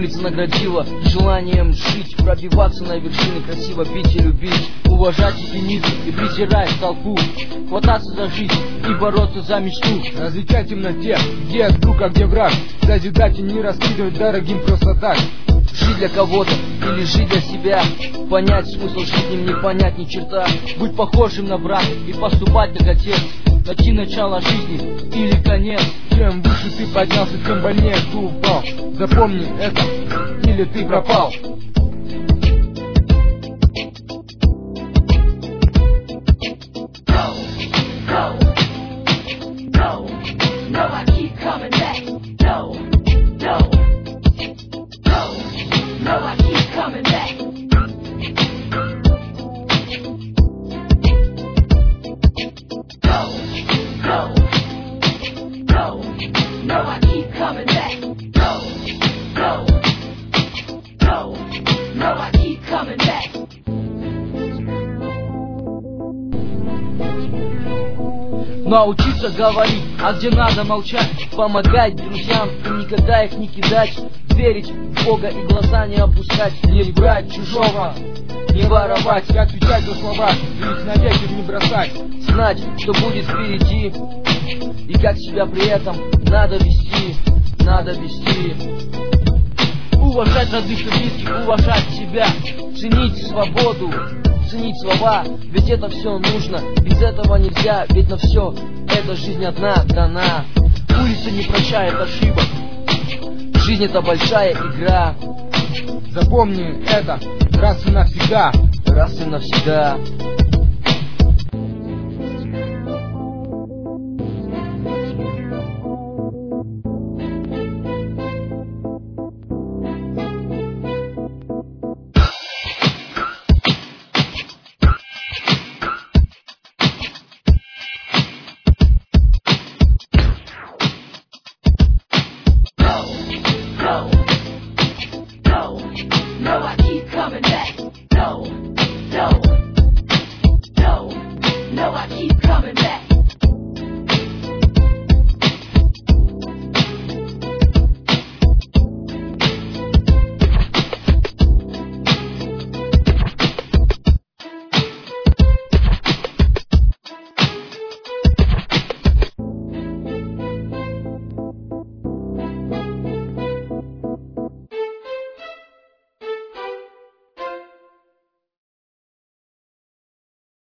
Улица наградила желанием жить, пробиваться на вершины, красиво пить и любить, уважать единицу и презирать толпу, хвататься за жизнь и бороться за мечту. Различать в темноте, где друг, а где враг, созидать и не раскидывать дорогим просто так. Жить для кого-то или жить для себя, понять смысл жизни, не понять ни черта. Быть похожим на брата и поступать как отец, найти начало жизни или конец. Чем выше ты поднялся, тем больнее ты упал. Запомни это, или ты пропал. Научиться говорить, а где надо молчать, помогать друзьям и никогда их не кидать, верить в Бога и глаза не опускать, не брать чужого, не воровать, отвечать за слова, ведь на ветер не бросать. Знать, что будет впереди и как себя при этом надо вести, надо вести. Уважать родных и близких, уважать себя, ценить свободу, ценить слова, ведь это все нужно, без этого нельзя, ведь на все эта жизнь одна дана. Улица не прощает ошибок, жизнь это большая игра. Запомни это раз и навсегда, раз и навсегда. No, I keep coming back. No.